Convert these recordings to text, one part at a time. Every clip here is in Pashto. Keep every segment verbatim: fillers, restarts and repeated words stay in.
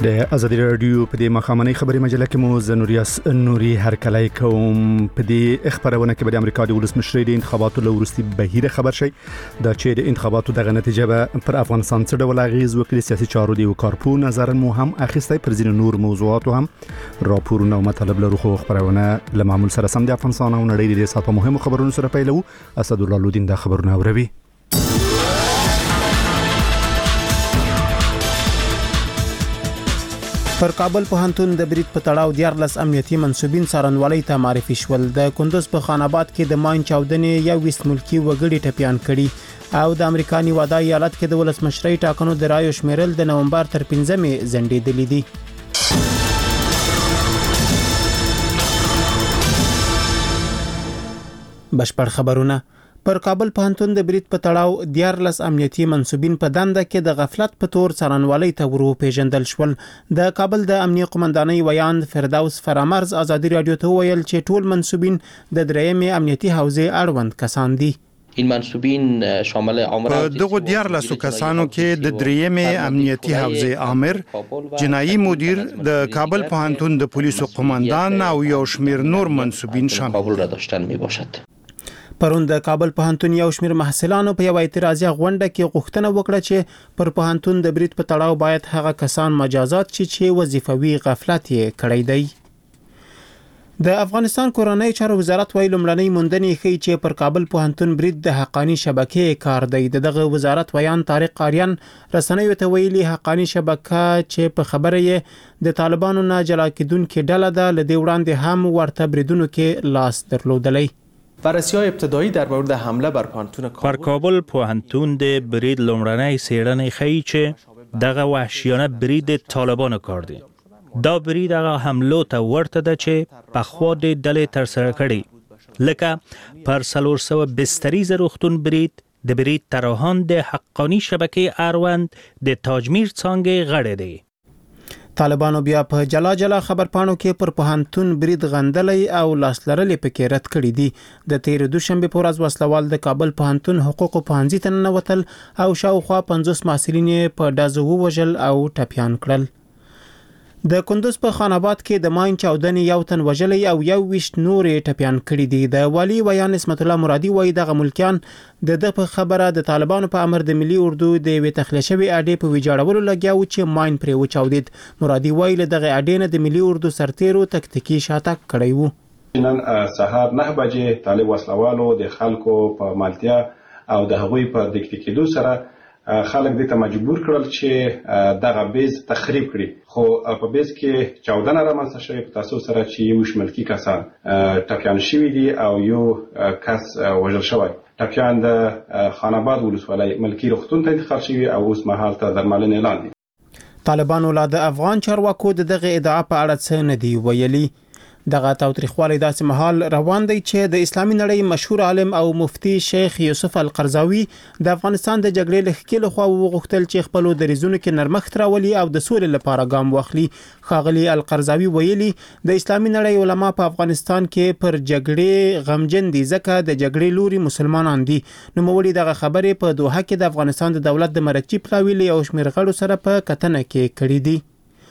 د ازادي رادیو په دې مخامنۍ خبري مجله کې مو زنوریاس نوري هرکلای کوم. په دې خبرونه کې د امریکا د ولسمشر د انتخاباتو لورستي بهیر خبر شي دا چې د انتخاباتو دغه نتیجه به پر افغانستان څه ډول اغیز وکړي. سیاسي چارو دی وکارپو نظر مو هم اخیسته پر ځینو نور موضوعاتو هم راپورونه او مطالب لرو خو خبرونه له معمول سره سم د افغانستان او نړۍ د ساتو مهمو خبرونو سره پیلو. اسد الله لودین دا خبرونه اوروي. پر کابل پوهنتون د برید په تړاو دیارلس امنیتي منسوبین څارنوالۍ ته معرفي شول. د کندوز په خان آباد کې د ماین چاودنې یو ویست ملکی وګړي ټپيان کړي او د امریکا نیوادا ایالت کې د ولسمشرۍ ټاکنو د رایو شمیرل د نومبر تر پنځمې ځنډېدلې دي. بشپړ خبرونه. پر کابل پوهنتون د برید په تړاو دیارلس امنیتي منسوبین په دنده کې د غفلت په تور څارنوالۍ ته ورو پیژندل شول. د کابل د امنیه قومندانۍ ویاند فردوس فرامرز ازادي رادیو ته ویل چې ټول منسوبین د درېیمې امنیتي حوزې اړوند کسان دي. این منسوبین شامل عامر دغه دیارلسو کسانو کې د درېیمې امنیتي حوزې عامر، جنایي مدیر، د کابل پوهنتون د پولیسو قومندان او یو شمیر نور منسوبین شامل را داشتن میباشد. پرون د کابل پوهنتون یو شمیر محصلانو په یو اعتراضي غونډه کې غوښتنه وکړه چې پر پوهنتون د برید په تړاو باید هغه کسان مجازات شي چې وظیفوي غفلت یې کړی دی. د افغانستان کورنۍ چارو وزارت ویل لمړنۍ موندنې ښیي چې پر کابل پوهنتون برید د حقانی شبکې کار دی. دغه وزارت ویان طارق آریان رسنیو ته ویلي حقانی شبکه چې په خبره یې د طالبانو نه جلا کېدونکې ډله ده لدې وړاندې هم ورته بریدونو کې لاس درلودلی. بررسی‌های ابتدایی در مورد حمله بر پوهنتون پر کابل پوهنتون د برید لومړنۍ څېړنې ښیي چې دغه وحشیانه برید طالبانو کار دی. دا برید هغه حملو ته ورته ده چې پخوا د ډلې ترسره کړي، لکه پر څلور سوه بستریز روغتون برید، د برید طراحان د حقانی شبکې اړوند د تاجمیر څانګې غړي دي. طالبانو بیا په جلا جلا خبرپاڼو کې پر پوهنتون برید غندلې او لاس لرلې پکې رد کړې دي. د تیر دوشنبه په ورځ وسلوال د کابل پوهنتون حقوقو پوهنځي ته ننوتل او شاوخوا پنځوس محصلین په ډزو ووژل او ټپيان کړل. د کندوز په خان آباد کې د ماین چاودنې یو تن وژلې او یو ویشت نورې ټپيان کړي دي. د والی ویان اسمت الله مرادي وایي دغه ملکیان د د په خبره د طالبانو په امر د ملي اردو د وی تخلیه شوی اډې په ویجاړولو لګیاو چې ماین پرې وچاودید. مرادي وایي له دغه اډې نه د ملي اردو سرتیرو تکتیکی شاتګ کړی وو. نن سهار نه بجې طالب وسلوالو د خلکو په مالتیا او د هغوی په دکتیکیدو سره خلک دې ته مجبور کړل چې دغه بیز تخریب کړي. خو په بیز کې چاودنه رامنځته شوې په تاسو سره چې یو شملکی کسان ټپيان شوي دي او یو کس وژل شوی. ټپيان د خان آباد ولسوالۍ ملکی روغتون ته انتقال شوي او اوس مهال ته درملنې لاندې دي. طالبانو لا د افغان چارواکو دغه ادعا په اړه څه نه دی ویلي. دغه تاوتریخوالی داسې مهال روان دی چې د اسلامي نړۍ مشهور عالم او مفتی شیخ یوسف القرضاوي د افغانستان د جګړې له ښکېلو خوا وغوښتل چې خپل دریځونو کې نرمښت راولي او د سولې لپاره ګام واخلي. ښاغلي القرضاوي ویلي د اسلامي نړۍ علما په افغانستان کې پر جګړې غمجن دي ځکه د جګړې لوري مسلمانان دي. نوموړي دغه خبرې په دوحه کې د افغانستان د دولت د مرکزي پلاوي له یو شمېر غړو سره په کتنه کې کړي دي.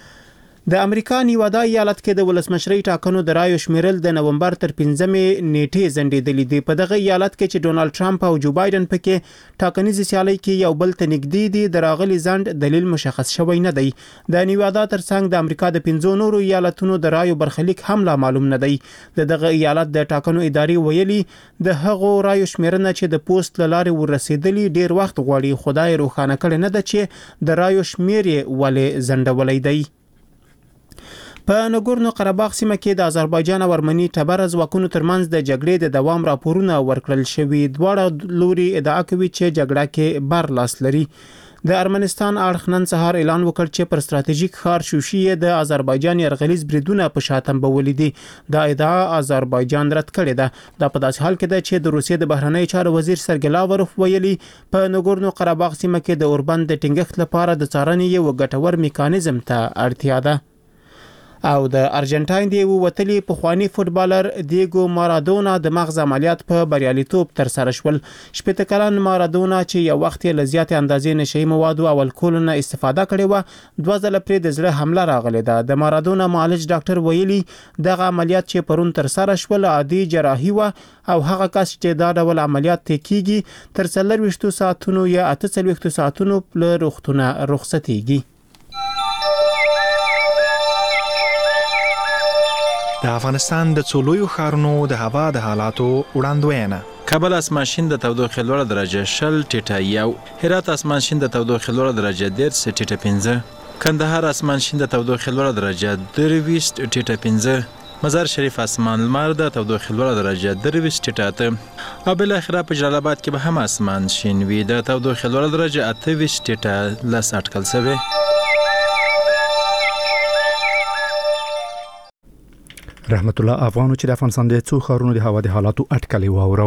د امریکا نیوادا ایالت کې د ولسمشرۍ ټاکنو د رایو شمیرل د نومبر تر پنځمې نیټې ځنډېدلې دي. په دغه ایالت کې چې ډونالد ټرمپ او جو بایدن پکې ټاکنیزې سیالۍ کې یو بل ته نږدې دي د راغلي ځنډ دلیل مشخص شوی نه دی. د نیوادا ترڅنګ د امریکا د پنځو نورو ایالتونو د رایو برخلیک هم لا معلوم نه دی. د دغه ایالت د ټاکنو ادارې ویلي د هغو رایو شمیرنه چې د پوسټ له لارې ورسېدلې ډیر وخت غواړي. خدای روښانه کړي نه ده چې د رایو شمیر یې ولې ځنډولی دی. په نګورنو قرهباغ سیمه کې د آذربایجان او ارمني ټبر ځواکونو ترمنځ د جګړې د دوام راپورونه ورکړل شوي. دواړه لوري ادعا کوي چې جګړه کې بر لاس لري. د ارمنستان اړخ نن سهار اعلان وکړ چې پر ستراتیژیک ښار شوشي د آذربایجان یرغلیز بریدونه په شاتم بولې دي. دا ادعا آذربایجان رد کړې ده. دا په داسې حال کې ده چې د روسیې د بهرنی چارو وزیر سرګی لاوروف ویلي په نګورنو قرهباغ سیمه کې د اوربند د ټینګښت لپاره د څارنې یو ګټور میکانیزم ته اړتیا ده. او د ارجنټاین دی وتلی په خواني فوتبالر دیګو مارادونا د مغز عملیات په بریالیتوب تر سره شول. شپږ کلن مارادونا چې یو وخت له زیات اندازې نشي موادو او الکول نه استفاده کړې و دوه ځله پرې د زړه حمله راغله ده. د مارادونا معالج ډاکټر ویلي دغه عملیات چې پرون تر سره شول عادي جراحي و او هغه کس چې دا ډول عملیات کیږي تر څلور ویشت ساعتونو یا اته ویشت ساعتونو په روغتونه رخصتيږي. د افغانستان د څولویو ښارونو د هوا د حالاتو وړاندوینه. کابل اسمان شین د تودوخې لوړه درجه شل ټیټه یو، هرات اسمان شین د تودوخې لوړه درجه دېرش ټیټه پنځه، کندهار اسمان شین د تودوخې لوړه درجه درویشت ټیټه پنځه، مزار شریف اسمان لمر د تودوخې لوړه درجه درویشت ټیټه اته، او بالاخره په جلال آباد کې به هم اسمان شین وي د تودوخې لوړه درجه اته ویشت ټیټه لس اټکل شوی. رحمت الله افغانو چې د افغانستان د څو ښارونو د هوا د حالاتو اټکلې واورو.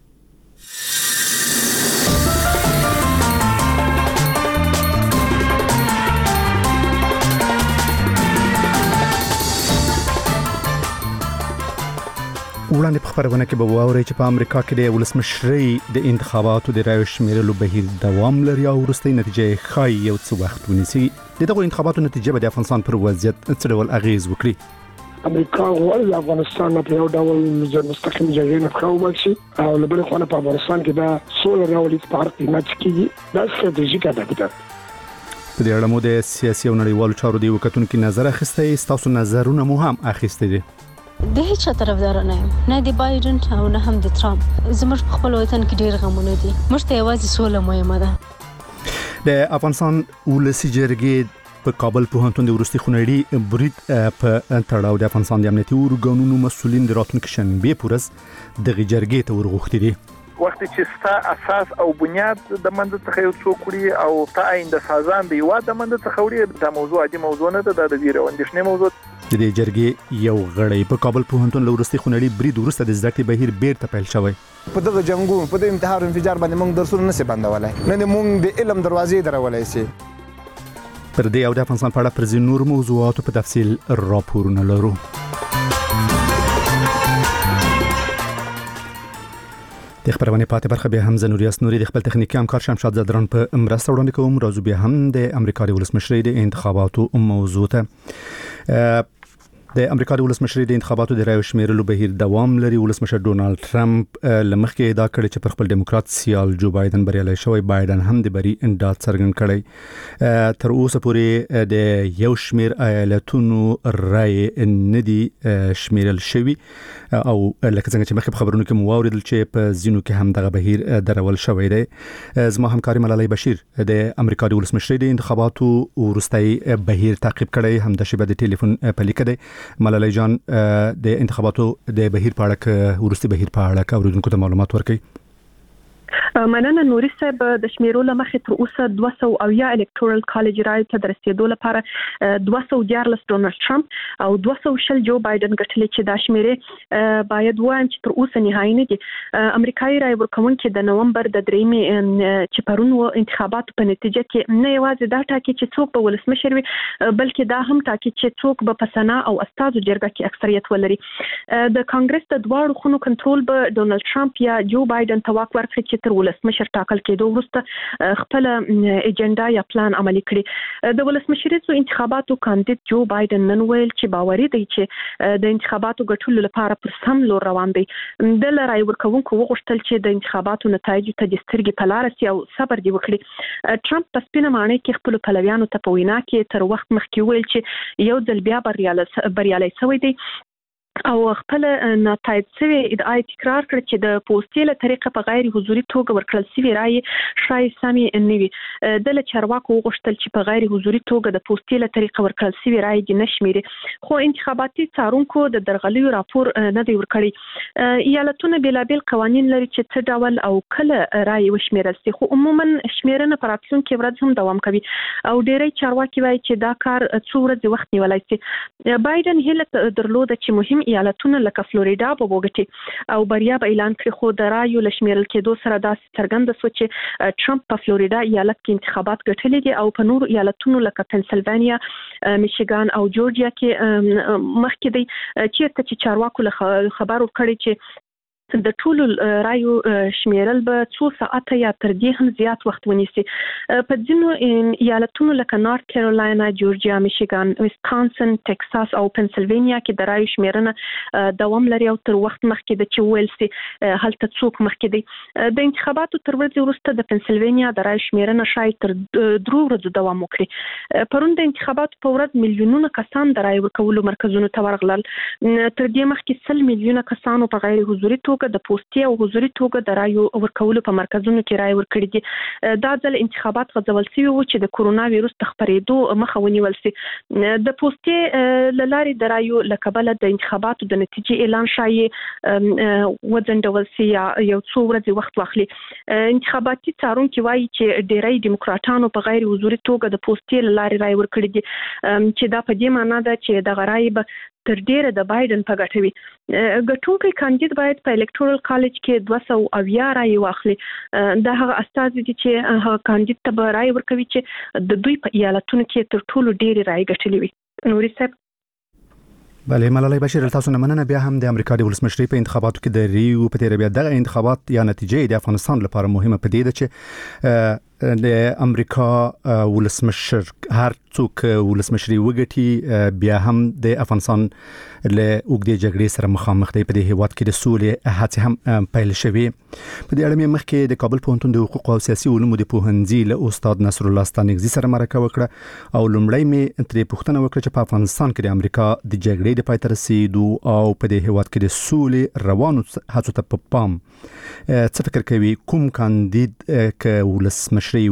وړاندې په خبرونه کې به واورئ چې په امریکا کې د ولسمشرۍ د انتخاباتو د رایو شمیرلو بهیر دوام لري او وروستۍ نتیجه ښایي یو څه وخت ونیسي. د دغو انتخاباتو نتیجه به د افغانستان پر وضعیت څه ډول اغیز وکړي. امریکا غواړي د افغانستان په یو ډول مستقیم جګړې نه خاوبل شي او له بل خوا په افغانستان کې دا سوله راولي په هر قیمت کې دا ستراتیژیک هدف ده. په دې اړه مو د سیاسي او نړیوالو چارو دی وکتونکو نظر اخیسته. تاسو نظرونه مو هم اخیسته دي. د هیڅ طرفدار نه یم، نه د بایدن او نه هم د ترامپ. زموږ په خپل وطن کې ډیر غمونه دي، موږ ته یوازې سوله مهمه ده. د افغانستان ولسی جرګې په کابل پوهنتون د ورستي خونړي برید په تړاو د افغانستان د امنیتي ارګانونو مسؤلین د راتلونکي شنبه پورز د جرګې ته ورغوښتي دي. وخت چې ستا اساس او بنیاد د منځ څخه یو څوک وړي او تا آینده سازان دی وا د منځ څخه وړي دا موضوع عادي موضوع نه ده، د ویره اندیشنې موضوع. د دې جرګې یو غړی په کابل پوهنتون له ورستي خونړي برید وروسته د زده کړې بهیر بیرته پیل شوی. په دغه جنگونو په دې انتحار او انفجار باندې موږ درسونه نه سي بندولای، نه موږ د علم دروازې درولای سي. پر دې او د افغانستان په اړه پر ځینو نور موضوعاتو په تفصیل راپورونه لرو. د خبرونه پاتې برخه به هم زنوریاس نوري د خپل تخنیکی همکار شمشاد زدران په مرسته وړاندې کوم. راځو بیا هم د امریکا د ولسمشرۍ د انتخاباتو موضوع ته. د امریکا د ولسمشرۍ د انتخاباتو د رایو شمیرلو بهیر دوام لري. ولسمشر ډونالد ټرمپ لمخکې ادعا کړې چې پر خپل دیموکرات سیال جو بایدن بریالی شوی. بایدن هم د بری انداد څرګند کړی. تر اوسه پورې د یو شمیر ایالتونو رای ندي شمیرل شوی او لکه څنګه چې مخکې خبرونه کې مو واوریدل چې په زینو کې هم دغه بهیر درول شوی دی. زما همکاري ملالۍ بشیر د امریکا د ولسمشرۍ د انتخاباتو وروستۍ بهیر تعقیب کړی، هم د شبکې د ټلیفون په لیکه دی. ملالۍ جان د انتخاباتو د بهیر په اړه وروستي بهیر په اړه اوریدونکو ته معلومات ورکړي. مننه نوري صاحب. د شمیرو لمخې تر اوسه دوه سوه او یا الکتورال کالج رای ته د رسیدو لپاره دوه سوه دیارلس ډونالد ټرمپ او دوه سوه شل جو بایدن ګټلې چې دا شمیرې باید وایم چې تر اوسه نهایي نه دي. امریکایي رای ورکوونکي د نومبر د دریمې چې پرون و انتخاباتو په نتیجه کې نه یوازې دا ټاکي چې څوک به ولسمشر وي بلکې دا هم ټاکي چې څوک به په سنا او استازو جرګه کې اکثریت ولري. د کانګرس د دواړو خونو کنټرول به ډونالد ټرمپ یا جو بایدن ته واک ورکړي چې تر ولسمشر ټاکل کېدو وروسته خپل ایجنډا یا پلان عملي کړي. د ولسمشریزو انتخاباتو کاندید جو بایدن نن ویل چې باوري دی چې د انتخاباتو ګټلو لپاره پر سم لور روان دی. د لړای ورکوونکو وغوښتل چې د انتخاباتو نتایج ته د سترګې په لار سي او صبر دی وکړي. ټرمپ په سپینه معنی کې خپل پلویانو ته په وینا کې تر وخت مخکې ویل چې یو ځل بیا بریالی شوی دی او خپل نتایج سوي ادعا تکرار کړ چې د پوسټي له طریقه په غیر حضوري توګه ورکړل سوي رائے شای سامي نوي. د چارواکو غوښتل چې په غیر حضوري توګه د پوسټي له طریقه ورکړل سوي رائے د نشميري، خو انتخاباتي څارونکو د درغلیو راپور نه دی ورکړی. ایالتونه بلابل قوانين لري چې څه ډول او کله رائے وشمیرل سي، خو عموما شمیرنه پر راتلونکي ورځ هم دوام کوي او ډېری چارواکي وایي چې دا کار څو ورځې وخت نیولای سي. بایدن هیله درلوده چې مهم ایالتونو لکه فلوریدا به وګټي او بریا به اعلان کړي، خو د رایو لشمیرل کېدو سره داسې څرګنده شو چې ټرمپ په فلوریدا ایالت کې انتخابات ګټلي دي او په نورو ایالتونو لکه پنسلوانیا، میشیګان او جورجیا کې مخکې دی، چیرته چې چارواکو له خبرو کړي چې د ټولو رایو شمیرل به څو ساعته یا تر دې هم زیات وخت ونیسي. په ځینو ایالتونو لکه نارت کیرولینا، جورجیا، میشیګان، ویسکانسن، ټکساس او پنسلوانیا کې د رایو شمیرنه دوام لري او تر وخت مخکې د چې ویل سي هلته څوک مخکې دی. د انتخاباتو تر ورځې وروسته د پنسلوانیا د رایو شمیرنه شاید تر درو ورځو دوام وکړي. پرون د انتخاباتو په ورځ میلیونونه کسان د رایو ورکولو مرکزونو ته ورغلل. تر دې مخکې سل میلیونه کسانو په غیر حضوري توګه د پوسټي او حضوري توګه د رایو ورکولو په مرکزونو کې رای ورکړي دي. دا ځل انتخابات غځول شوي وو چې د کورونا ویروس د خپرېدو مخه ونیول شي. د پوسټي له لارې د رایو له کبله د انتخاباتو د نتیجې اعلان شایي وځنډول شي یا یو څو ورځې وخت واخلي. انتخاباتي څارونکي وایي چې ډېری دیموکراتانو په غیر حضوري توګه د پوسټي له لارې رای ورکړي دي چې دا په دې معنی ده چې دغه رای به تر ډیره د بایدن په ګټه وي. ګټونکی کاندید باید په الکتورل کالج کې دوه سوه اویا رای واخلي. دا هغه استازي دي چې هغه کاندید ته به رای ورکوي چې د دوی په ایالتونو کې تر ټولو ډیره رای ګټلې وي. نوري صاحب. بله ملالۍ بشیر، تاسو نه مننه. بیا هم د امریکا د ولسمشرۍ په انتخاباتو کې د ریو په تیر بیا دغه انتخابات یا نتیجې د افغانستان لپاره مهمه پدې ده چې د امریکا ولسمشر هر څوک ولسمشري وګټي بیا هم د افغانستان له اوږدې جګړې سره مخامخ دی. په دې هیواد کې د سولې هڅې هم پیل شوې. په دې اړه مخکې د کابل پوهنتون د حقوق او سیاسي علومو د پوهنځي له استاد نصر الله ستانکزي سره مرکه وکړه او لومړی مې ترې پوښتنه وکړه چې په افغانستان کې د امریکا د جګړې د پای ته رسیدو او په دې هیواد کې د سولې روانو هڅو ته په پام څه فکر کوي، کوم کاندید ک ولسمشري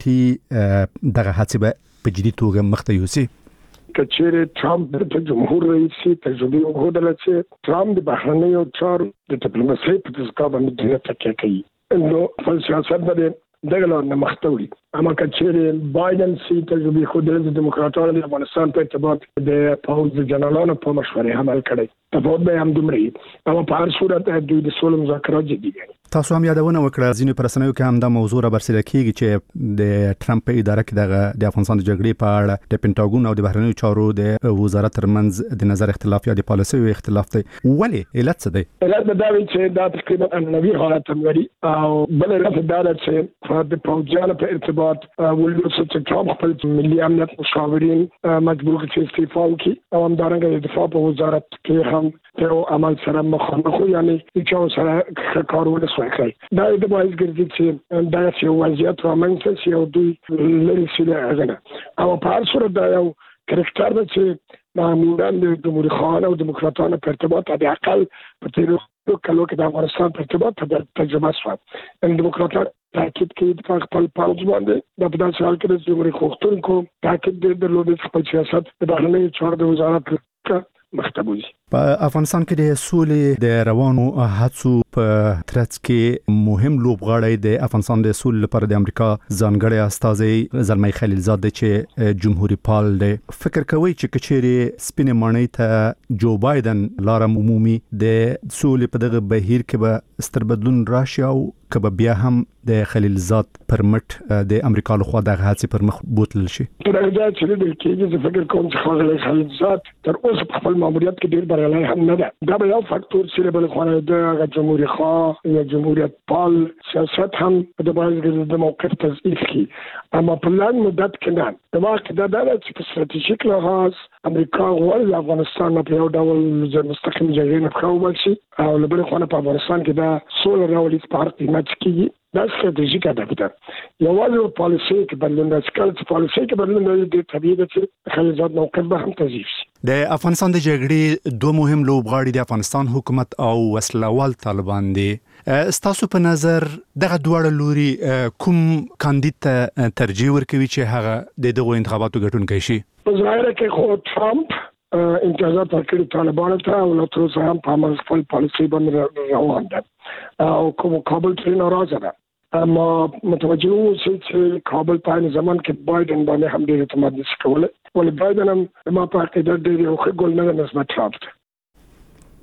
وګټي دغه هڅې به په جدي توګه مخته یوسي؟ کچېره ټرمپ د جمهور رئیس تجربه وګړه چې ټرمپ د بهرنیو چارو د ډیپلوماسۍ په تسکا باندې ډېر تکیه کوي. نو په سیاست باندې دغه لار نه مخته وړي. اما کچېره بایدن سي تجربه خو د دیموکراتانو د افغانستان په ارتباط د پوز جنرالانو په مشورې عمل کړی. تفاوت به هم دومره اما په هر صورت دوی د سولې مذاکرات جدي دي. تاسو هم یادونه وکړه ځینې پرسنوي کې هم دا موضوع را برسېره کیږي چې د ټرمپ په اداره کې دغه د افغانستان د جګړې په اړه د پینټاګون او د بهرنیو چارو د وزارت ترمنځ د نظر اختلاف یا د پالیسۍ اختلاف دی. ولې علت څه دی؟ علت دا دی چې دا تقریبا نوی حالت لري او بل علت دا دی چې د پوځیانو په ارتباط ولې چې ټرمپ خپل ملي امنیت مشاورین مجبور کړي چې استعفا وکړي او همدارنګه د دفاع په وزارت کې هم په عمل سره مخامخ یعنی چې سره کارونه کوي. دا د باید ګرځي چې دا یو وضعیت رامنځته شي او دوی لري چې هغه او په هر صورت دا یو کرکټر دی چې معمولا د جمهوریت خان او دیموکراتانو په ارتباط د اقل په تیرو کلو کې د افغانستان په ارتباط د تجربه شو. ان دیموکراتان تاکید کوي د خپل پالج باندې د بدل سوال کې د جمهوریت خوښتونکو تاکید د لوبې خپل سیاست د بهرنیو چارو د وزارت مختبوزي. په افغانستان کې د سولې د روانو هڅو په ترڅ کې مهم لوبغاړی د افغانستان د سولې لپاره د امریکا ځانګړی استازی زلمی خلیلزاد دی چې جمهوریت پال دی. فکر کوي چې کچېرې سپینې ماڼۍ ته جو بایدن لار عمومي د سولې په دغه بهیر کې به ستر بدلون راشي او کبه بیا هم د خلیلزاد پر مټ د امریکا لخوا دغه هڅې پر مخ بوتل شي؟ تر هغه چې د کېږي فکر کوم چې خلیلزاد تر اوسه په خپل ماموریت کې ډېر بریالی هم نه ده. دا به یو فاکتور چې بل خو د جمهوریت خوا یا جمهوریت پال سیاست هم د باندې د موقف تضعیف کی. اما په لنډ مدت کې نه د واقع د دولت چې په ستراتیژیک لحاظ امریکا غواړي افغانستان په یو ډول مستقیم جګړې نه خاوبل شي او لبل خو په افغانستان کې دا سولر راولي په هر قیمت کې دا ستراتیژیک هدف ده. یوازې پالیسي کې بدلون راځي چې پالیسي کې بدلون راځي د طبيعي ده چې خلیلزاد موقف به هم تضعیف شي. د افغانستان د جګړې دوه مهم لوبغاړي د افغانستان حکومت او وسلوال طالبان دي. ستاسو په نظر دغه دواړه لوري کوم کاندید ته ترجیح ورکوي چې هغه د دغه انتخاباتو ګټونکی شي؟ په ظاهر کې خو ټرمپ امتیازات ورکړي طالبانو ته او له تر اوسه هم په عمل خپل پالیسي باندې روان ده او کوم کابل ترې ناراضه ده. اما متوجه اوسئ چې کابل په زمان کې بایدن باندې هم ډېر اعتماد نشي کولی ولې بایدن هم ما په عقیده ډېر یو ښه ګل نه نسبت ټرمپ ته.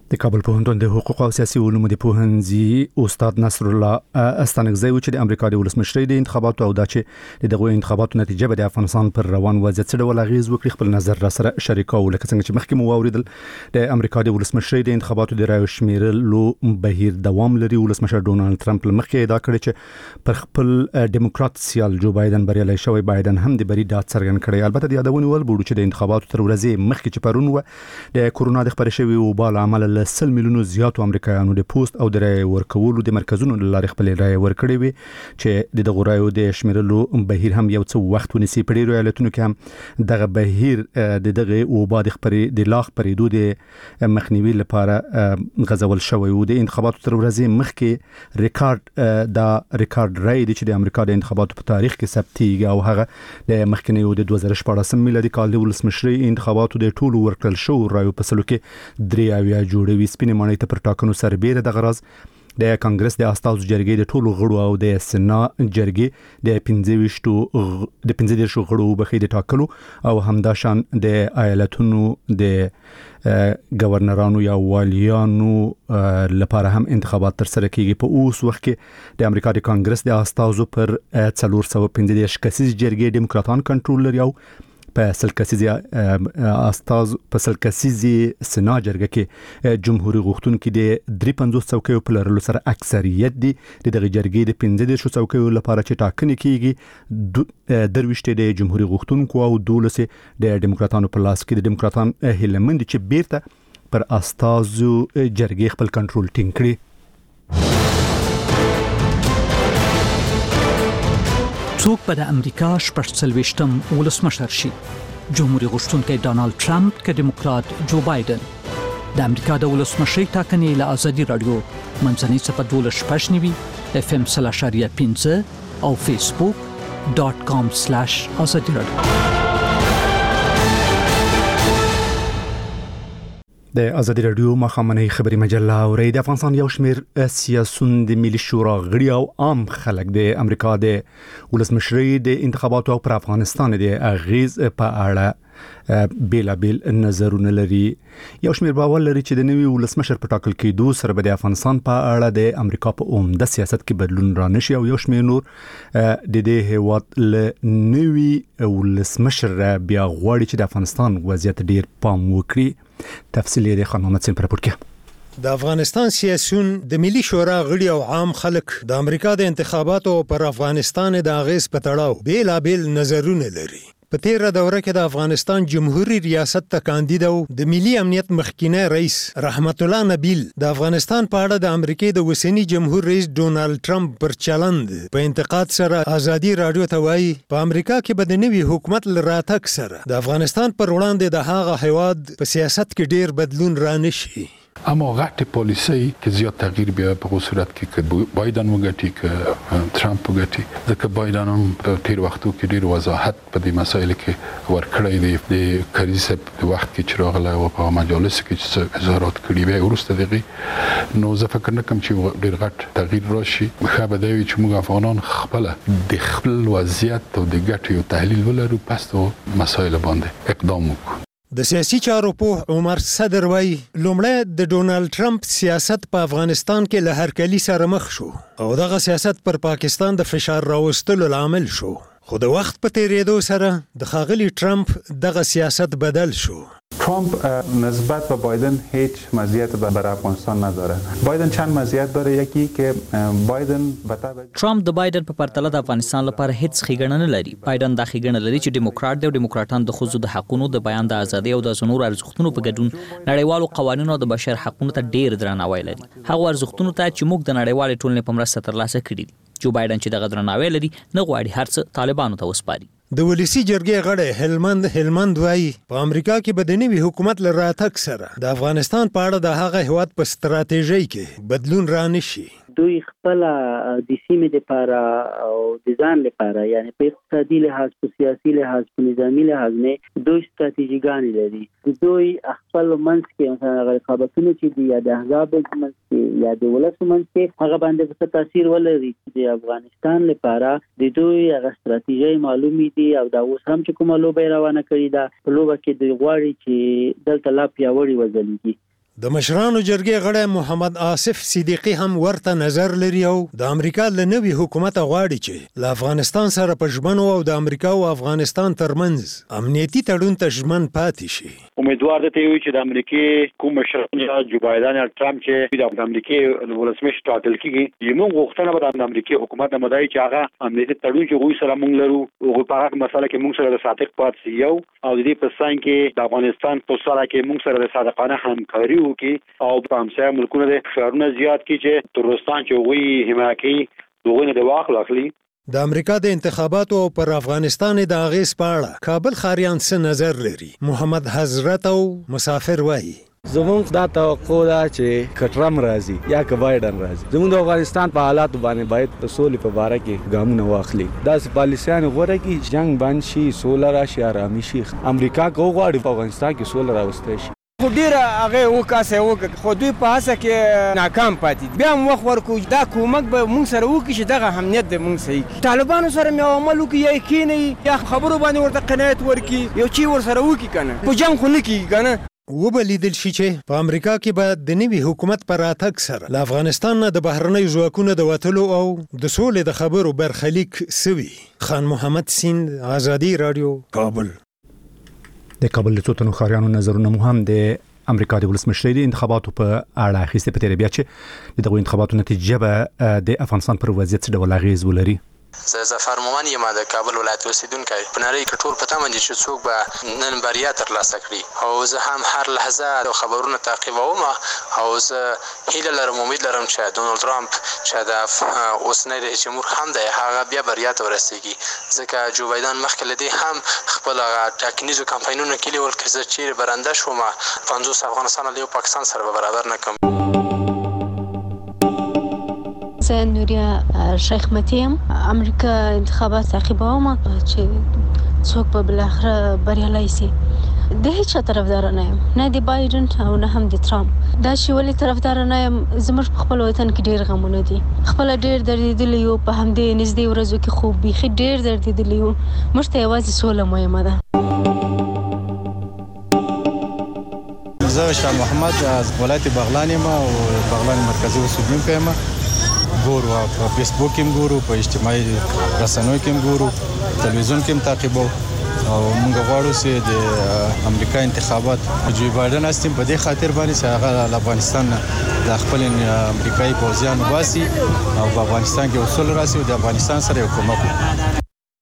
د کابل پوهنتون د حقوق او سیاسي علومو د پوهنځي استاد نصر الله استانګزی و چې د امریکا د ولسمشرۍ د انتخاباتو او د چې دغه انتخاباتو نتیجه به د افغانستان پر روان وضعیت څه ډول اغیز وکړي خپل نظر را سره شریکو لکه څنګه چې مخکې مو واوریدل د امریکا د ولسمشرۍ د انتخاباتو د رایو شمیرلو بهیر دوام لري. ولسمشر ډونالد ټرمپ مخکې ادعا کړې چې پر خپل ډیموکرات سیال جو بایدن بریالي شوی. بایدن هم د بری ډاټ څرګند کړی. البته د یادونه ول بوډو چې د انتخاباتو تر ورځې مخکې چې پرون و د کورونا د خبرې شوی او بال عمل سل میلیونو زیاتو امریکایانو د پوسټ او د رای ورکولو د مرکزونو لارې خپل رای ورکړي وي چې د غوړایو د شمیرلو بهیر هم یو څه وخت ونیسي. په ډیرو ایالتونو کې هم دغه بهیر د دغه او باد خبرې د لاخ پریدو د مخنیوي لپاره غزول شوی او د انتخاباتو تر ورځې مخکې ریکارډ دا ریکارډ رای د چې د امریکا د انتخاباتو په تاریخ کې ثبتېږي او هغه د مخکنیو د دوه زره شپاړسم میلادي کال د ولسمشرۍ انتخاباتو د ټولو ورکړل شو رایو په سلو کې درې اویا جوړوي. سپینې ماڼۍ ته پر ټاکنو سربېره د غرض د کانګرس د استازو جرګې د ټولو غړو او د سنا جرګې د پنځه ویشتو د پنځه دیرشو غړو بخې د ټاکلو او همداشان د ایالتونو د گورنرانو یا والیانو لپاره هم انتخابات تر سره کیږي. په اوس وخت کې د امریکا د کانګرس د استازو پر څلور سوه پنځه دیرش کسیز جرګې ډیموکراتان کنټرول لري او په سل کسیزي استاز په سل کسیزي سنا جرګه کې جمهوریت غوښتونکو د درې پنځوس څوکیو په لرلو سره اکثریت دي. دغه جرګې د پنځه دیرشو څوکیو لپاره چې ټاکنې کیږي درويشته د جمهوریت غوښتونکو او دولسه د ډیموکراتانو په لاس کې. د ډیموکراتان هیلمند چې بیرته پر استازو جرګې خپل کنټرول ټینګ کړي. څوک به د امریکا شپږ څلوېښتم ولسمشر شي؟ جمهوریت غوښتونکی ډانالد ټرمپ که ډیموکرات جو بایدن؟ د امریکا د ولسمشرۍ ټاکنې له ازادي رادیو منځنۍ څپه دولس شپږ نوي اف ام سل اشاریه پنځه او فیسبوک ډاټ کام سلاش ازادي رادیو. د ازادي رادیو مخامنۍ خبري مجله اوري. د افغانستان یو شمېر سیاسون د ملي شورا غړي او عام خلک د امریکا د ولسمشرۍ د انتخاباتو او پر افغانستان د اغیز په اړه بیل بیل نظرونه لري. یو شمېر باور لري چې د نوي ولسمشر په ټاکل کېدو سره به د افغانستان په اړه د امریکا په عمده سیاست کې بدلون رانشي او یو شمېر نور د دې هیواد له نوي ولسمشر بیا غواړي چې د افغانستان وضعیت ډیر پام وکړي. تفصیلی د خان محمد سین پر راپور کې. د افغانستان سیاسيون د ملي شورا غړي او عام خلک د امریکا د انتخاباتو پر افغانستان د اغیز په تړاو بیل بیل نظرونه لري. په تیره دوره کې د افغانستان جمهوریت ریاست ته کاندید او د ملي امنیت مخکینی رئیس رحمت الله نبیل د افغانستان په اړه د امریکای د اوسنی جمهور رئیس ډونالد ټرمپ پر چلند په انتقاد سره ازادي رادیو ته وایي په امریکا کې به د نوي حکومت لراتک سره د افغانستان پر وړاندې د هغه هیواد په سیاست کې ډیر بدلون رانشي. اما غټ پالیسي کې زیات تغییر بیا په صورت کې چې بایدن وګټي که ټرمپ وګټي ځکه بایدن هم په تیر وختو کې ډیر وضاحت په دې مسایل کې ورکړی دی. د کریزه په وخت کې چې راغله او په مجالس کې چې اظهارات کړي وي ورسته دغه نو زه فکر نه کوم چې ډیر غټ تغییر راشي. خو به دی چې موږ افغانان خپل د خپل وضعیت او د ګټو تحلیل ولرو پس تو مسایل باندې اقدام وکړو. د سیاسي چارو په عمر صدر وای لومړی د ډونالد ټرمپ سیاست په افغانستان کې له هرکلی سره مخ شو او دغه سیاست پر پاکستان د فشار راوستلو لامل شو. خو د وخت په تیریدو سره د ښاغلي ټرمپ دغه سیاست بدل شو. ترامپ نسبت به بایدن هیچ مزیت برای افغانستان نداره. بایدن چند مزیت داره. یکی که بایدن ترامپ د بایدن په پرتله د افغانستان لپاره هیڅ ښېګڼه نه لري. بایدن دا ښېګڼه لري چې ډیموکرات دی او ډیموکراتان د ښځو د حقونو د بیان د ازادۍ او د نورو ارزښتونو په ګډون نړیوالو قوانینو او د بشر حقونو ته ډیر درناوی لري. هغه ارزښتونو ته چې موږ د نړیوالې ټولنې په مرسته ترلاسه کړي دي. جو بایدن چې دغه درناوی لري نه غواړي هر څه طالبانو ته وسپاري. د ولسی جرګې غړی هلمند هلمند وایي په امریکا کې به د نوي حکومت له راتګ سره د افغانستان په اړه د هغه هیواد په ستراتیژۍ کې بدلون رانشي. دوی خپل د سیمې لپاره او د ځان لپاره یعنی په اقتصادي لحاظ په سیاسي لحاظ په نظامی لحاظ نه دوی ستراتیژیګانې لري. دوی خپل منځ کې مثلا رقابتونه چې دی یا د احزاب منځ کې یا د ولس منځ کې هغه باندې څه تاثیر ولري. د افغانستان لپاره د دوی هغه ستراتیژي معلومي دي او دا اوس هم چې کومه لوبه روانه کړې ده په لوبه کې دوی غواړي چې دلته لا پیاوړي وځلېږي. د مشرانو جرګې غړی محمد آصف صدیقی هم ورته نظر لري او د امریکا له نوي حکومت غواړي چې له افغانستان سره په ژمنو او د امریکا او افغانستان ترمنځ امنیتي تړون ته ژمن پاتې شي. امیدوار دی چې د امریکای کوم مشران یا جو بایدن یا ټرمپ چې د امریکای ولسمشر ټاکل کیږي یمو غوښتنه به د امریکای حکومت نه مدعي چې هغه امنیتي تړون چې غوښ سره مونږ لرو او په هغه مسله کې مونږ سره د صادق پات یو او د دې په څنګ کې د افغانستان په سره کې مونږ سره د صادقانه همکاري وکړي او په همسایه ملکونو د ښارونو زیات کې چې ترستان چې وی حمایتي دوغونه د واخل اخلي. د امریکا د انتخاباتو پر افغانستان د اغیز په اړه کابل خاریان څه نظر لري؟ محمد حضرت او مسافر وایي زمونږ دا توقع ده چې کټرم راځي یا که بایدن راځي زمونږ د افغانستان په حالات باندې باید د سولې په باره کې ګامونه واخلي. داسې پالیسیان غوره کړي جنگ بند شي سوله راشي ارامي شي. امریکا که وغواړي په افغانستان کې سوله راوستی شي خو ډیره هغه وکاسه وکړه خو دوی په هڅه کې ناکام پاتې بیا هم وخت ورکو دا کومک به مونږ سره وکړي چې دغه امنیت د مونږ صحیح طالبانو سره مې عمل وکړي یا کینې یا خبرو باندې ورته قناعت ورکړي یو چی ور سره وکړي کنه په جنگ خو نه کیږي کنه. وبلیدل شي چې په امریکا کې به د نوي حکومت پر راتګ سره له افغانستان نه د بهرنۍ ځواکونو د وتلو او د سولې د خبرو برخلیک سوي. خان محمد سیند آزادی رادیو کابل. د کابل له څو خاریانو نظرونه مهم د امریکا د ولسمشرۍ د انتخاباتو په اړه اخیسته په تیر بیا چې دغه انتخاباتو نتیجه به د افغانستان پر وضعیت څه ډول اغیز ولري. زه ظفر مومن یم د کابل ولایت اوسیدونکی په نړۍ کې ټول په تمه دي چې څوک به نن بریا ترلاسه کړي او زه هم هر لحظه د خبرونو تعقیبوم او زه هیله لرم امید لرم چې ډونالد ټرمپ چې د اوسنی رئیس جمهور هم دی هغه بیا بریا ته ورسیږي ځکه جو بایدن مخکې له دې هم خپل ټاکنیزو کمپاینونو کې لیول چې زه چیرې برنده شوم پنځوس افغانستان له پاکستان سره برابر نه کوم. زه نوریا شیخ متیم امریکا انتخابات تعقیبوم چې څوک به بالاخره بریالی شي. د هیڅ طرفدار نه یم نه د بایدن او نه هم د ټرمپ دا شی ولې طرفدار نه یم زموږ په خپل وطن کې ډیر غمونه دي خپل ډیر دردیدلی یو په همدې نږدې ورځو کې خوب بيخي ډیر دردیدلی یو موږ ته یوازې سوله مهمه ده. زه شاه محمد از ولایت بغلان یم او بغلان مرکزی اوسیدونکی یم. ګورو په فیسبوک کې ګورو په اجتماعي رسنیو کې ګورو تلویزیون کې تعقیبو او موږ غواړو چې د امریکا انتخابات جو بایدن استیم په دې خاطر باندې چې هغه د افغانستان د خپل امریکایي پوځیان واسي او په افغانستان کې اصول راسي او د افغانستان سره حکومت وکړي.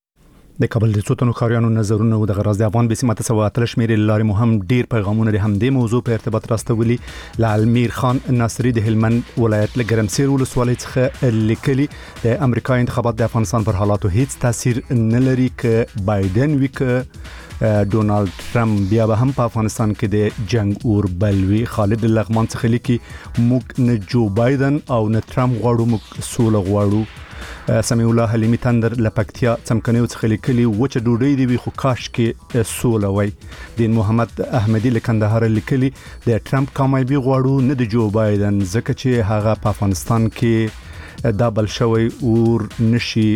د کابل د څو خاریانو نظرونه او د غراز د افغان بسمت سواتل شمیرې لارې مهم ډیر پیغامونه د همدې موضوع په ارتباط راستولي. لعلمیر خان ناصری د هلمند ولایت له ګرمسیر ولسوالۍ څخه لیکلي د امریکا انتخابات د افغانستان پر حالاتو هیڅ تاثیر نه لري ک بایدن وی ک ډونالد ټرمپ بیا به هم په افغانستان کې د جنگ اور بلوي. خالد لغمان څخه لیکي موږ نه جو بایدن او نه ټرمپ غواړو موږ سوله غواړو. سمیع الله حلیمی تندر لپکتیا څمکنیو څخه لیکلي وچه ډوډۍ دی وي خو کاش کې سوله وای. دین محمد احمدی له کندهار لیکلي د ټرمپ کامیابي غواړو نه د جو بایدن ځکه چې هغه په افغانستان کې دا بل شوی اور نشي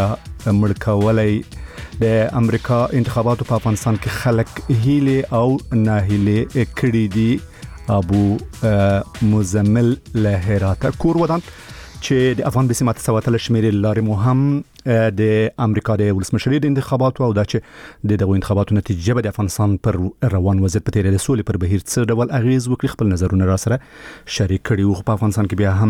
مړ کولای. د امریکا انتخاباتو په افغانستان کې خلک هیله او ناهیله کړي دي. ابو مزمل له هراته کور ودان چې د افغان بسمت سواتل شمیرې لارې مهم د امریکا د ولسمشرۍ د انتخاباتو او د چې د دغه انتخاباتو نتیجه به د افغانستان پر روان وضعیت په تیر د سولې پر بهیر څه ډول اغیز وکړي خپل نظرونه را سره شریک کړي وو. په افغانستان کې بیا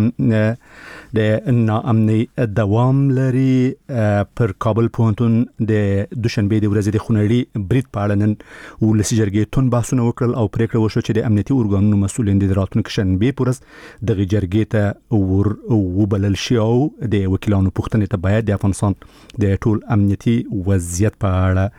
هم د ناامنۍ دوام لري. پر کابل پوهنتون د دوشنبه د ورځې د خونړي برید په اړه نن ولسي جرګې تون بحثونه وکړل او پریکړه وشوه چې د امنیتي ارګانونو مسؤلین د راتلونکي شنبه په ورځ دغه جرګې ته ور وبلل شي او د وکیلانو پوښتنې ته باید د افغانستان د ټول امنیتي وضعیت په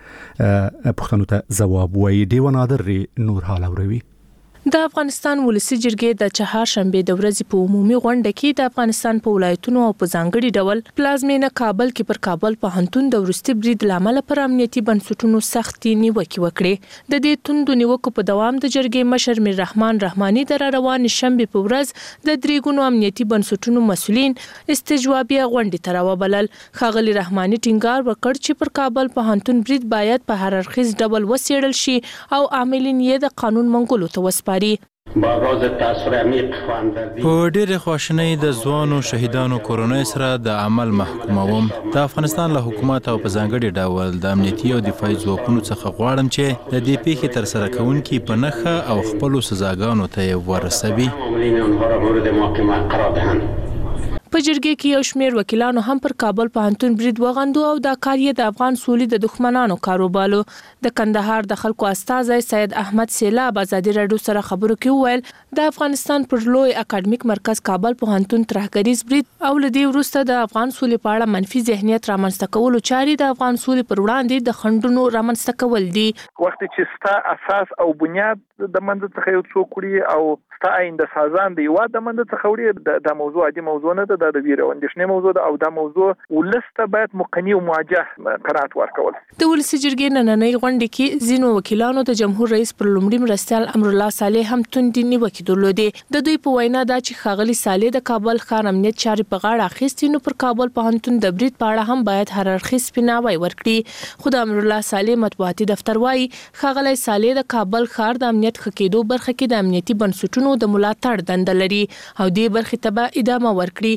اړه پوښتنو ته ځواب وایي. دیوان نادر نور حال اوروي. د افغانستان ولسی جرګې د چهارشنبه د ورځې په عمومي غونډه کې د افغانستان په ولایتونو او په ځانګړي ډول پلازمینه کابل کې پر کابل پوهنتون د ورستي برید لامل پر امنیتي بنسټونو سختي نیوکې وکړې. د دې توندو نیوکو په دوام د جرګې مشر میر رحمان رحماني د روان شنبه په ورځ د دریګونو امنیتي بنسټونو مسولین استجوابیه غونډه ته راوبلل. خاغلی رحماني ټینګار وکړ چې پر کابل پوهنتون برید باید په هر اړخیز ډول وسیړل شي او عاملین یې د قانون منګولو ته وسپاري. با راز تاثیر عمیق خواندردی په ډېرې خواشینۍ د ځوانو شهیدانو کورنۍ سره د عمل محکوموم. د افغانستان له حکومت او په ځانګړي ډول د امنیتي او دفاعي ځواکونو څخه غواړم چې د دې پیښې ترسره کوونکي په نښه او خپلو سزاګانو ته یې ورسوي. عاملین آنها را مورد محاکمه قرار دهند. په جرګې کې یو شمېر وکیلانو هم پر کابل پوهنتون برید وغندو او دا کار یې د افغان سولې د دښمنانو کاروبالو. د کندهار د خلکو استازی سید احمد سیلاب ازادي راډیو سره خبرو کې وویل د افغانستان پر لوی اکاډمیک مرکز کابل پوهنتون ترهګریز برید او لدی وروسته د افغان سولې په اړه منفي ذهنیت رامنځته کولو چاري د افغان سولې پر وړاندې د خنډونو رامنځته کول دي. وخت چې ستا اساس او بنیاد د منځ څخه یو څوک کړي او ستا آینده سازان دی وا د منځ څخه وړي د موضوع عادي موضوع نه ده، د ویره او اندېښنې موضوع ده او دا موضوع ولسته باید مقنی او مواجه قرارات ورکول. د ولسی جرګې نننۍ غونډې کې ځینو وکیلانو د جمهور رئیس پر لومړي مرستیال امرالله صالح هم توندې نیوکې درلودې. د دوی په وینا دا چې ښاغلي صالح د کابل ښار امنیت چارې په غاړه اخیستي نو پر کابل پوهنتون د برید په اړه هم باید هر اړخیز سپیناوی ورکړي. خو د امرالله صالح مطبوعاتي دفتر وايي ښاغلي صالح د کابل ښار د امنیت ښه کېدو برخه کې د امنیتي بنسټونو د ملاتړ دنده لري او دې برخې ته به ادامه ورکړي.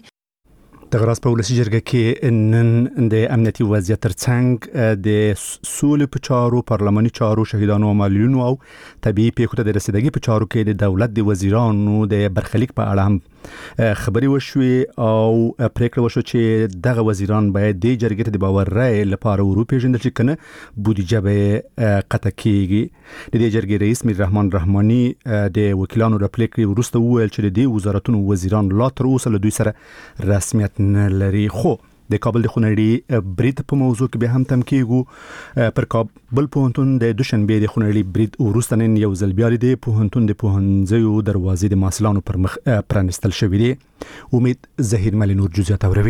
د غراس په ولسی جرګه کې نن د امنیتي وضعیت ترڅنګ د سولې په چارو، پارلماني چارو، شهیدانو او معلولینو او طبيعي پیښو ته د رسیدګۍ په چارو کې د دولت د وزیرانو د برخلیک په اړه هم خبري وشوي او پریکړه وشو چې دغه وزیران باید د جرګې ته د باور رائے لپاره وروپیژندل شي کنه بودیجه به قطع کیږي. د دې جرګې رئیس میر رحمان رحماني د وکیلانو د پریکړې وروسته وویل چې د وزارتونو وزیران لا تر اوسه له دوی سره رسمیت نه لري. خو د کابل د خونړي برید په موضوع کې به هم تم کېږو. پر کابل پوهنتون د دوشنبه د خونړي برید وروسته نن یو ځل بیا د پوهنتون د پوهنځیو دروازې د محصلانو پر مخ پرانستل شوې دي. امید زهیر ملي نور جزئیات اوروي.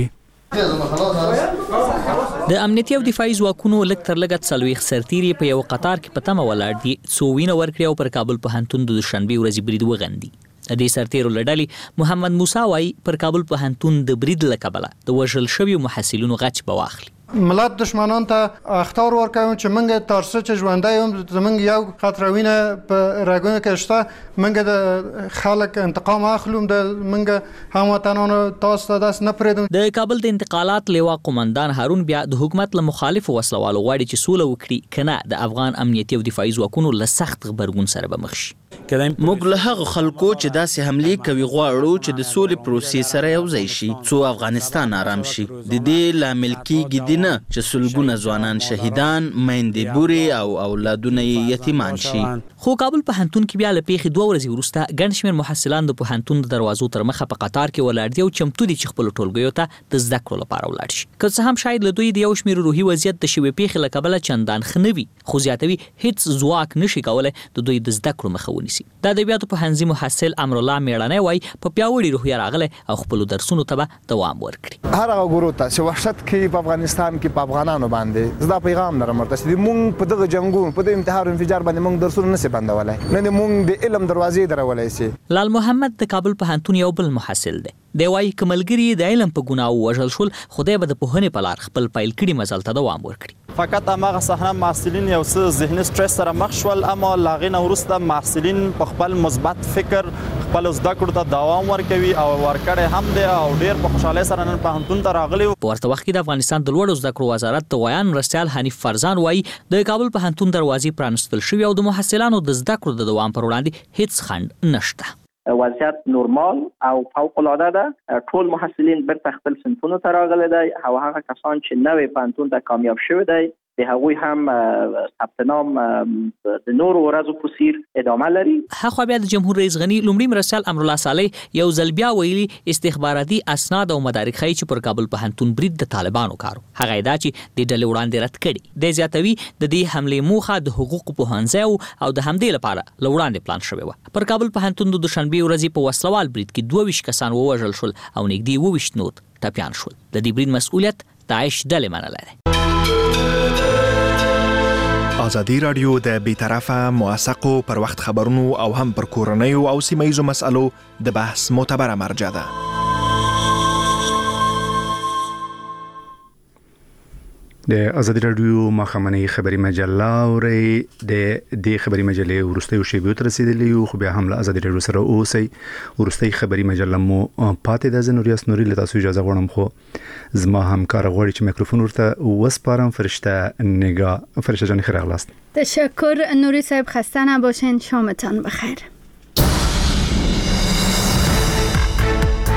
د امنیتي او دفاعي ځواکونو لږ تر لږه څلوېښت سرتیري په یو قطار کې په تمه ولاړ دي څو وینه ورکړي او پر کابل پوهنتون د دوشنبه ورځې برید وغندي. د دې سرتیرو لړلې محمد موسی وايي پر کابل پوهنتون د برید له کبله د وژل شویو محصلینو غچ به واخلي. ملت دشمنان ته اختار ورکوم چې موږ ترڅو چې ژوندۍ یم زموږ یو قطروینه په رګونو کې شته موږ د خلک انتقام اخلم د موږ هموطنانو تاسو ته داس نه پریدم. د کابل د انتقالات لیوا قومندان هارون بیا د حکومت له مخالف وسلوالو غواړي چې سوله وکړي کنه د افغان امنیتي او دفاعي ځواکونو له سخت غبرګون سره به مخ شي. موږ له هغه خلکو چې داسې حملې کوي غواړو چې د سولې پروسې سره یو ځای شي څو افغانستان آرام شي. د دې لامل کېږي نه چې سلګونه ځوانان شهیدان، میندې بورې او اولادونه یتیمان شي. خو کابل پوهنتون کې بیا له پیښې دوه ورځې وروسته ګڼ شمېر محصلان د پوهنتون د دروازو تر مخه په قطار کې ولاړ دي او چمتو دي چې خپلو ټولګیو ته د زده کړو لپاره ولاړ شي. که څه هم شاید له دوی د یو شمېر روحي وضعیت د شوې پیښې له کبله چندان ښه نه وي، خو زیاتوي هیڅ ځواک نشي کولی د دوی د زده کړو مخه ونیسي. د ادبیاتو پوهنځي محصل امرالله میړنی وایي په پیاوړې روحیه راغلی او خپلو درسونو ته به دوام ورکړي. هر هغه ګورو ته چې وحشت کې په افغانستان کې په افغانانو باندې زدا پیغام لرم ورته چې موږ په دغه جنگونو په دغه انتحار او انفجار باندې موږ درسونه نشي بندولای، نه موږ د علم دروازې درولای شي. لال محمد د کابل پوهنتون یو بل محصل دی. دی وايي که ملګري د علم په ګناه وژل شول خدای به د پوهنې په لار خپل پیل کړي مزل ته دوام ورکړي. فقط هغه صحنه محصلین یو څه ذهني سټرس سره مخ شول، اما لاغې نه وروسته محصلین په خپل مثبت فکر خپل زده کړو ته دوام ورکوي او ورکړی هم دی او ډیر په خوشحالۍ سره نن پوهنتون ته راغلي. په ورته وخت کې د افغانستان د لوړو زده کړو وزارت د ویان مرستیال حنیف فرزان وايي د کابل پوهنتون دروازې پرانستل شوي او د محصلانو د زده کړو د دوام پر وړاندې هیڅ خنډ نشته. وضعیت نورمال او فوق العاده ده. ټول محصلین بیرته خپل صنفونو ته راغلي دي او هغه کسان چې نوې پوهنتون ته کامیاب شوي دي د هغوی هم ثبت نام د نورو ورځو په څیر ادامه لري. هغه بیا د جمهور رئیس غنی لومړي مرستیال امرالله صالح یو ځل بیا ویلي استخباراتي اسناد او مدارک ښیي چې پر کابل پوهنتون برید د طالبانو کارو. هغه دا چې د ډلې وړاندې رد کړي. د زیاتوي د دې حملې موخه د حقوقو پوهنځي او د همدې لپاره لوړاندې پلان شوی و. پر کابل پوهنتون د دوشنبه ورځې په وسلوال برید کې دوه ویشت کسان ووژل شول او نږدې اووه ویشت نور ټپیان شول. د دې برید مسؤلیت داعش ډلې منلی دی. ازادي رادیو د بیطرفه موثقو پر وخت خبرونو او هم پر کورنیو او سیمه‌ییزو مسألو د بحث معتبره مرجع ده. د ازادي رادیو مخامنۍ خبري مجله اوري د دې خبري مجلې ورستۍ شیبو تر رسیدلې یو خو بیا هم له ازادي رادیو سره اوسئ. ورستۍ خبري مجله مو پاتې د زنوریاس نوري له تاسو اجازه غواړم خو زما همکار غواړي چې میکروفون ورته وسپارم. فرشته نگاه فرشته جان خیر اغلاست. تشکر نوری صاحب، خسته نباشین، شامتان بخیر.